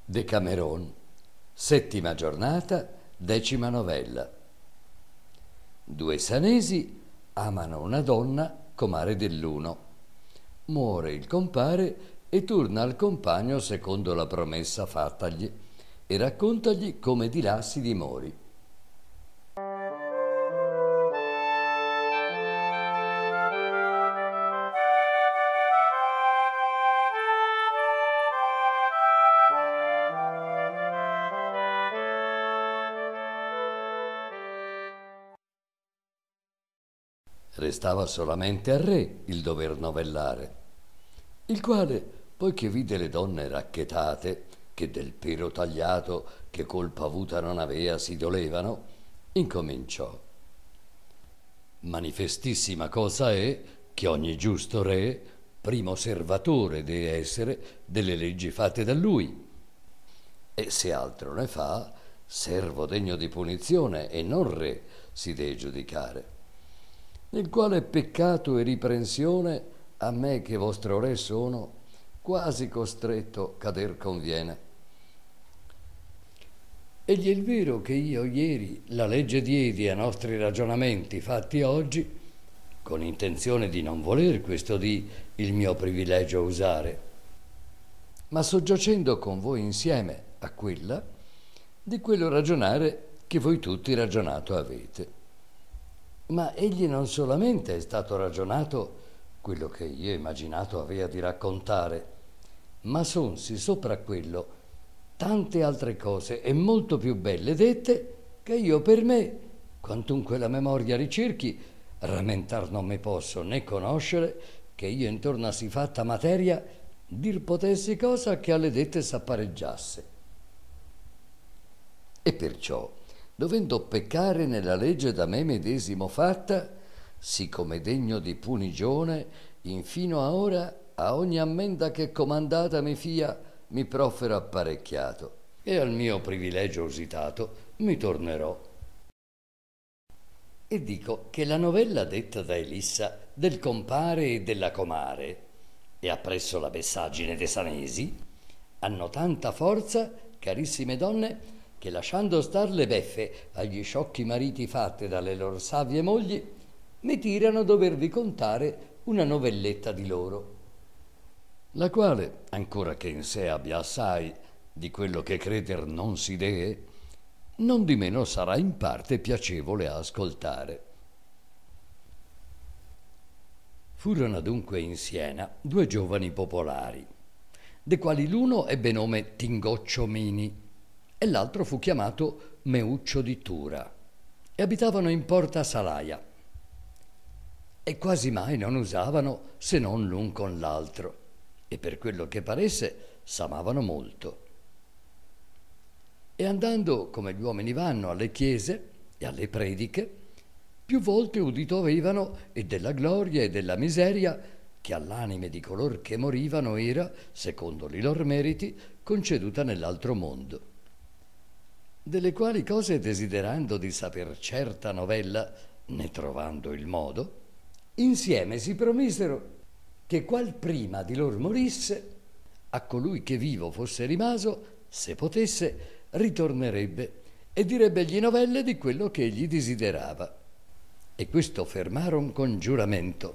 Decameron, settima giornata, decima novella. Due sanesi amano una donna, comare dell'uno. Muore il compare e torna al compagno secondo la promessa fattagli e raccontagli come di là si dimori. Restava solamente al re il dover novellare, il quale, poiché vide le donne racchetate, che del pero tagliato che colpa avuta non avea si dolevano, incominciò. Manifestissima cosa è che ogni giusto re primo osservatore deve essere delle leggi fatte da lui, e se altro ne fa, servo degno di punizione e non re si deve giudicare. Nel quale peccato e riprensione a me che vostro re sono quasi costretto cader conviene. Egli è il vero che io ieri la legge diedi a nostri ragionamenti fatti oggi, con intenzione di non voler questo dì il mio privilegio usare, ma soggiacendo con voi insieme a quella, di quello ragionare che voi tutti ragionato avete. Ma egli non solamente è stato ragionato quello che io immaginato avea di raccontare, ma sonsi sopra quello tante altre cose e molto più belle dette che io per me, quantunque la memoria ricerchi, rammentar non mi posso né conoscere che io intorno a si fatta materia dir potessi cosa che alle dette s'appareggiasse. E perciò, dovendo peccare nella legge da me medesimo fatta, siccome degno di punigione, infino a ora a ogni ammenda che comandata mi fia, mi profero apparecchiato, e al mio privilegio usitato mi tornerò. E dico che la novella detta da Elissa del compare e della comare, e appresso la messaggine de Sanesi, hanno tanta forza, carissime donne, che lasciando star le beffe agli sciocchi mariti fatte dalle loro savie mogli, mi tirano dovervi contare una novelletta di loro, la quale, ancora che in sé abbia assai di quello che creder non si dee, non di meno sarà in parte piacevole a ascoltare. Furono adunque in Siena due giovani popolari, de quali l'uno ebbe nome Tingoccio Mini e l'altro fu chiamato Meuccio di Tura, e abitavano in Porta Salaia, e quasi mai non usavano se non l'un con l'altro, e per quello che paresse s'amavano molto. E andando, come gli uomini vanno, alle chiese e alle prediche, più volte udito avevano e della gloria e della miseria che all'anime di color che morivano era, secondo li lor meriti, conceduta nell'altro mondo. Delle quali cose, desiderando di saper certa novella, ne trovando il modo, insieme si promisero che qual prima di lor morisse, a colui che vivo fosse rimaso, se potesse, ritornerebbe e direbbegli novelle di quello che egli desiderava. E questo fermaron con giuramento.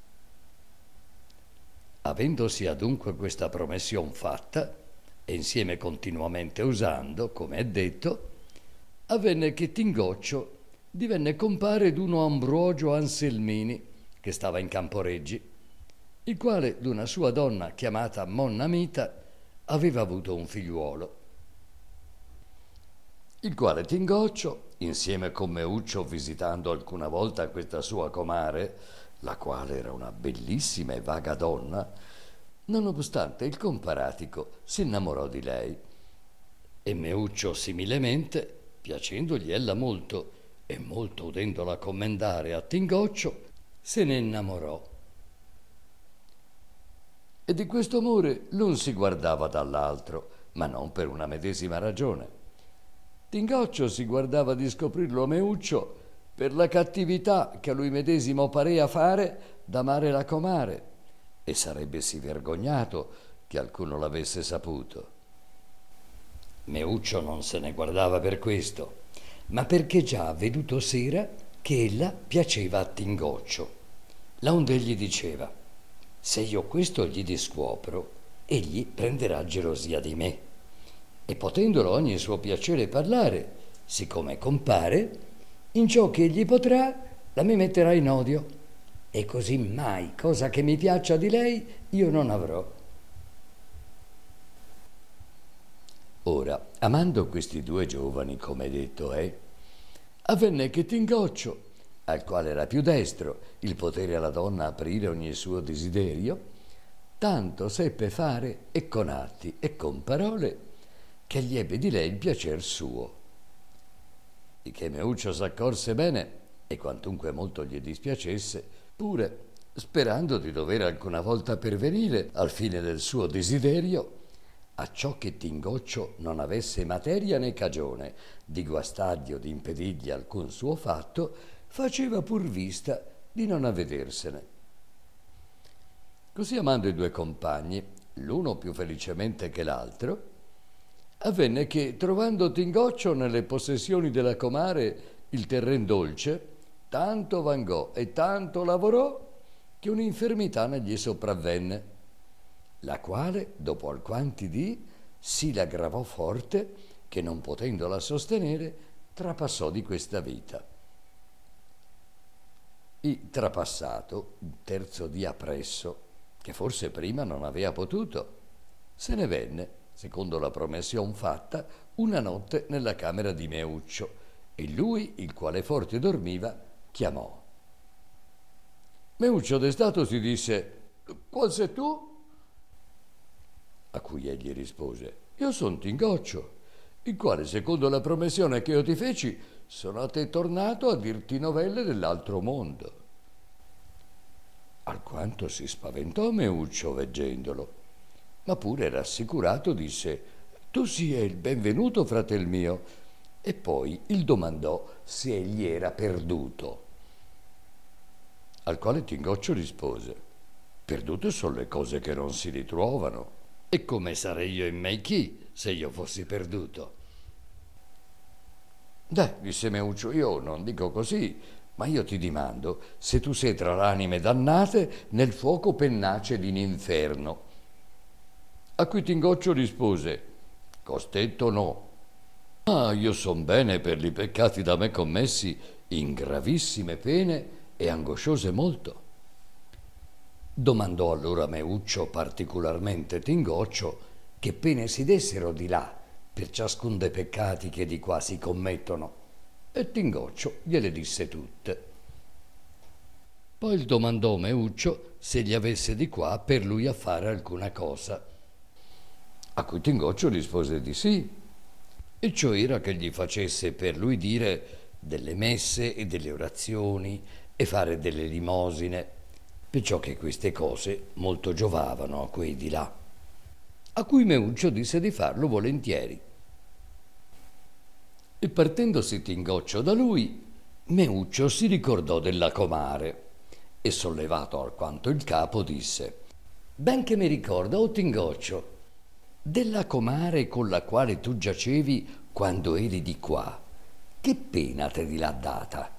Avendosi adunque questa promission fatta, e insieme continuamente usando, come è detto, avvenne che Tingoccio divenne compare d'uno Ambrogio Anselmini, che stava in Camporeggi, il quale d'una sua donna chiamata Monnamita aveva avuto un figliuolo, il quale Tingoccio, insieme con Meuccio, visitando alcuna volta questa sua comare, la quale era una bellissima e vaga donna, nonostante il comparatico si innamorò di lei, e Meuccio similemente, piacendogli ella molto e molto udendola commendare a Tingoccio, se ne innamorò. E di questo amore l'un si guardava dall'altro, ma non per una medesima ragione. Tingoccio si guardava di scoprirlo a Meuccio per la cattività che a lui medesimo parea fare d'amare la comare, e sarebbe si vergognato che alcuno l'avesse saputo. Meuccio non se ne guardava per questo, ma perché già veduto s'era che ella piaceva a Tingoccio. Laonde gli diceva: se io questo gli discuopro, egli prenderà gelosia di me, e potendolo ogni suo piacere parlare, siccome compare, in ciò che egli potrà la mi metterà in odio, e così mai cosa che mi piaccia di lei io non avrò. Ora, amando questi due giovani, come detto è, avvenne che Tingoccio, al quale era più destro il potere alla donna aprire ogni suo desiderio, tanto seppe fare e con atti e con parole che gli ebbe di lei il piacer suo. Di che Meuccio s'accorse bene, e quantunque molto gli dispiacesse, pure sperando di dover alcuna volta pervenire al fine del suo desiderio, acciò che Tingoccio non avesse materia né cagione di guastargli o di impedirgli alcun suo fatto, faceva pur vista di non avvedersene. Così, amando i due compagni, l'uno più felicemente che l'altro, avvenne che, trovando Tingoccio nelle possessioni della comare il terren dolce, tanto vangò e tanto lavorò che un'infermità ne gli sopravvenne, la quale, dopo alquanti dì, si l'aggravò forte che, non potendola sostenere, trapassò di questa vita. E trapassato il terzo dì appresso, che forse prima non avea potuto, se ne venne, secondo la promission fatta, una notte nella camera di Meuccio, e lui, il quale forte dormiva, chiamò. Meuccio destato si disse: qual sei tu? A cui egli rispose: io son Tingoccio, il quale, secondo la promissione che io ti feci, sono a te tornato a dirti novelle dell'altro mondo. Alquanto si spaventò Meuccio veggendolo, ma pure rassicurato disse: tu sia il benvenuto, fratel mio, e poi il domandò se egli era perduto. Al quale Tingoccio rispose: perdute sono le cose che non si ritrovano, e come sarei io in me chi se io fossi perduto? Disse Meuccio, io non dico così, ma io ti dimando se tu sei tra l'anime dannate nel fuoco pennace d'ininferno. A cui Tingoccio rispose: costetto no, ma io son bene per li peccati da me commessi in gravissime pene e angosciose molto. Domandò allora Meuccio particolarmente Tingoccio che pene si dessero di là per ciascun dei peccati che di qua si commettono, e Tingoccio gliele disse tutte. Poi domandò Meuccio se gli avesse di qua per lui a fare alcuna cosa, a cui Tingoccio rispose di sì, e ciò era che gli facesse per lui dire delle messe e delle orazioni e fare delle limosine, perciò che queste cose molto giovavano a quei di là, a cui Meuccio disse di farlo volentieri. E partendosi Tingoccio da lui, Meuccio si ricordò della comare e, sollevato alquanto il capo, disse: ben che mi ricordo, o Tingoccio, della comare con la quale tu giacevi quando eri di qua, che pena te di l'ha data?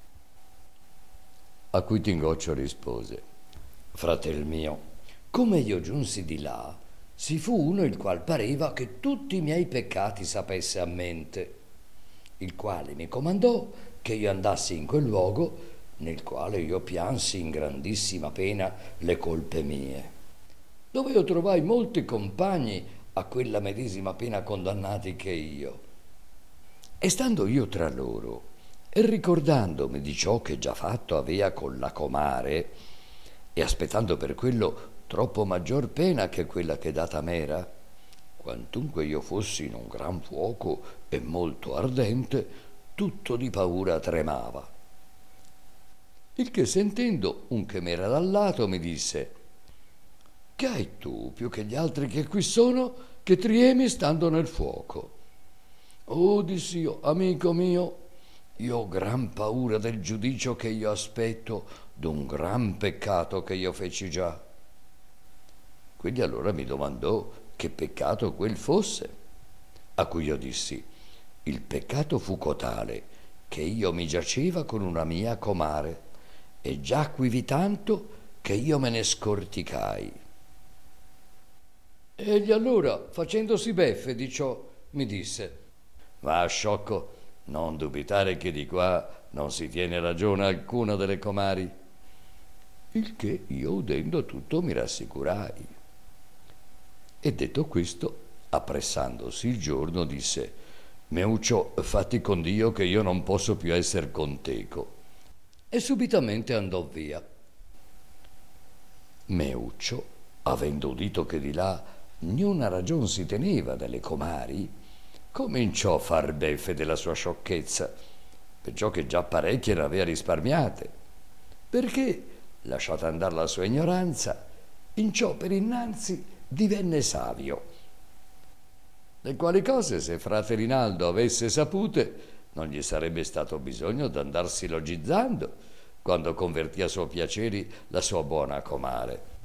A cui Tingoccio rispose: fratel mio, come io giunsi di là, si fu uno il qual pareva che tutti i miei peccati sapesse a mente, il quale mi comandò che io andassi in quel luogo, nel quale io piansi in grandissima pena le colpe mie, dove io trovai molti compagni a quella medesima pena condannati che io. E stando io tra loro, e ricordandomi di ciò che già fatto avea con la comare, e aspettando per quello troppo maggior pena che quella che data m'era, quantunque io fossi in un gran fuoco e molto ardente, tutto di paura tremava. Il che sentendo, un che m'era dal lato mi disse: che hai tu più che gli altri che qui sono, che triemi stando nel fuoco? Oh, dissi io, amico mio, io ho gran paura del giudicio che io aspetto d'un gran peccato che io feci già. Quindi allora mi domandò che peccato quel fosse, a cui io dissi: il peccato fu cotale che io mi giaceva con una mia comare e giacquivi tanto che io me ne scorticai. Egli allora, facendosi beffe di ciò, mi disse: va, sciocco, non dubitare che di qua non si tiene ragione alcuna delle comari. Il che io, udendo tutto, mi rassicurai. E detto questo, appressandosi il giorno, disse: Meuccio, fatti con Dio che io non posso più esser con teco. E subitamente andò via. Meuccio, avendo udito che di là niuna ragion si teneva dalle comari, cominciò a far beffe della sua sciocchezza, perciò che già parecchie ne aveva risparmiate, perché, lasciata andare la sua ignoranza, in ciò per innanzi divenne savio. Le quali cose, se frate Rinaldo avesse sapute, non gli sarebbe stato bisogno d'andar sillogizzando quando convertì a suoi piaceri la sua buona comare.